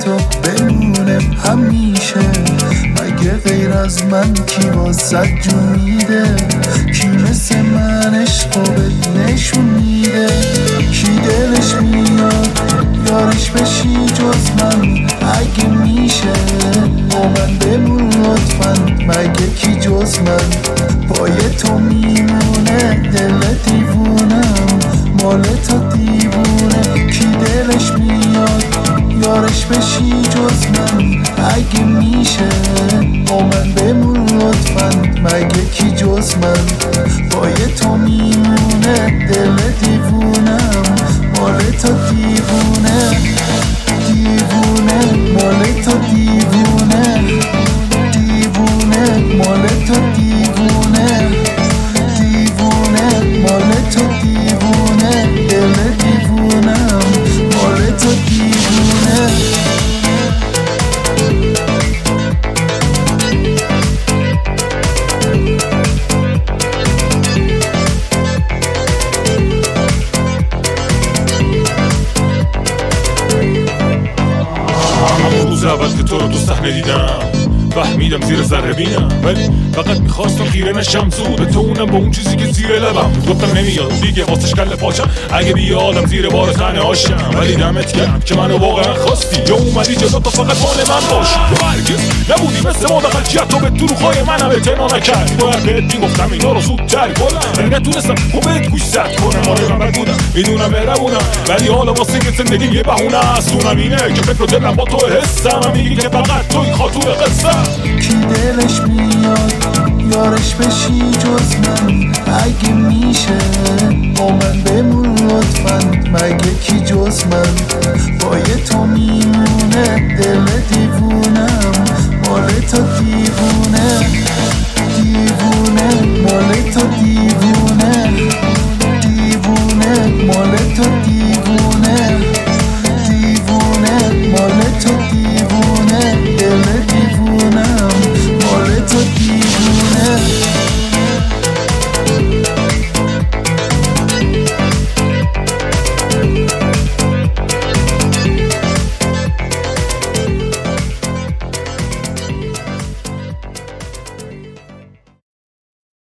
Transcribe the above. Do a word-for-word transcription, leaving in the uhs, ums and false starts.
تو بمونه همیشه. مگه غیر از من کی واسه جون میده؟ کی مثل من عشقو بهت نشون میده؟ کی دلش میاد یارش بشی جز من؟ اگه میشه با من بمون لطفا. مگه کی جز من پای تو میمونه؟ دل دیوونم مال تو دیوونه. کی دلش میاد یارش بشی جز من؟ اگه میشه با من بمون لطفا. مگه کی جز من پای تو میمونه؟ دل دیوونم مال تو دیوونه. دیوونه مال تو دیوونه. دیوونه مال تو دیوونه. دیوونه مال تو دیوونه. دل دیوونم مال تو دیوونه. همون روز اول که تو رو تو صحنه دیدم فهمیدم زیر ذره بینم، ولی فقط میخواستم خیره نشم زود تو اونم با اون چیزی که زیر لبم. گفتم نمیاد دیگه واسش کله پاچم اگه بیادم زیر بار تنه هاشم. ولی دمت گرم که منو واقعا خواستی یا اومدی جلو تا فقط مال من باشی. تو هرگز نبودی مثل ما دقیقیت تو به دروغ‌های منم اعتنا نکردی. باید بهت میگفتم اینا رو زودتر کنم، نتونستم خوبت گوش زد کنم. آره من بد بودم میدونم مهربونم، ولی حالا واسه که زندگی یه بهونه است. اونم اینه که فکر و دلم با تو حسم میگی که فقط توی خاطور قصه. کی دلش میاد یارش بشی جز من؟ اگه میشه با من بمون لطفا. مگه کی جز من پای تو میمونه؟ دل دیوونم مال تو دیوونه. دیوونه مال